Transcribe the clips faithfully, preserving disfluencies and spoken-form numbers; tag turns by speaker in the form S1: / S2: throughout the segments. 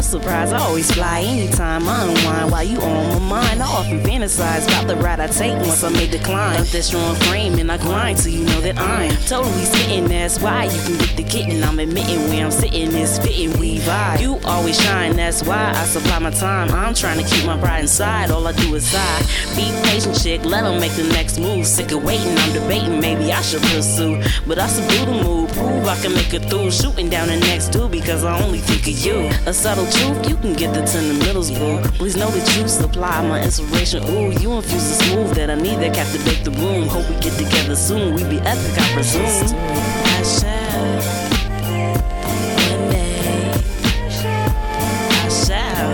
S1: surprise. I always fly anytime I unwind while you on my mind. I often fantasize about the ride I take once I may decline. Up that strong frame and I grind till you know that I'm totally sitting. That's why you can get the kitten. I'm admitting where I'm sitting is fitting. We vibe. You always shine. That's why I supply my time. I'm trying to keep my pride inside. All I do is sigh. Be patient, chick. Let them make the next move. Sick of waiting. I'm debating. Maybe I should pursue, but I subdue the mood. Prove I can make it through. Shooting down the next dude because I only think of you. A subtle truth, you can get the ten in the middles, boo. Please know that you supply my inspiration. Ooh, you infuse the smooth that I need that captivate the room. Hope we get together soon. We be epic, I presume. I shall. One day. I shall.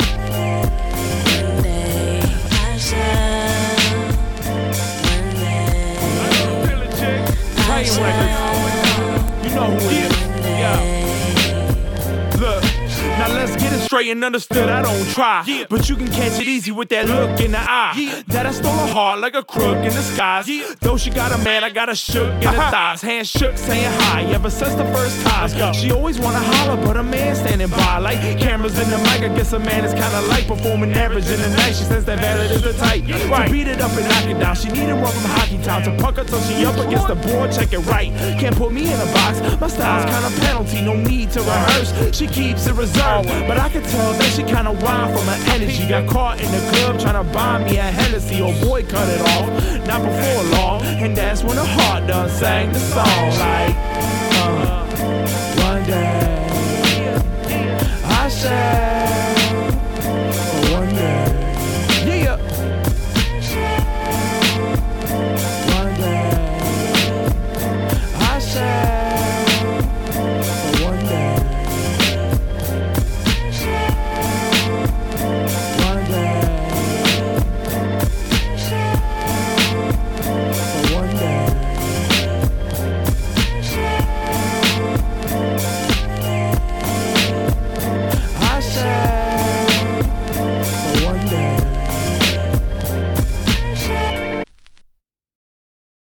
S1: One day. I shall. One day. I shall.
S2: You know who it is. Yeah. Look, now let's get it straight and understood. I don't try, yeah, but you can catch it easy with that look in the eye. Yeah. That I stole her heart like a crook in disguise. Yeah. Though she got a man, I got a shook in the thighs. Hands shook, saying hi. Ever since the first time, she always wanna holler, but a man standing by. Like cameras in the mic, I guess a man is kinda like performing average in the night. She says that valid is the type right to beat it up and knock it down. She needed one from Hockey Town to punk her till she up against the board. Check it right. Can't put me in a box. My style's kinda penalty, no need to rehearse. She keeps it reserved, but I can tell that she kinda wild from her energy. Got caught in the club trying to buy me a Hennessy. Oh boy, cut it off, not before long. And that's when the heart done sang the song like uh, one day I shall.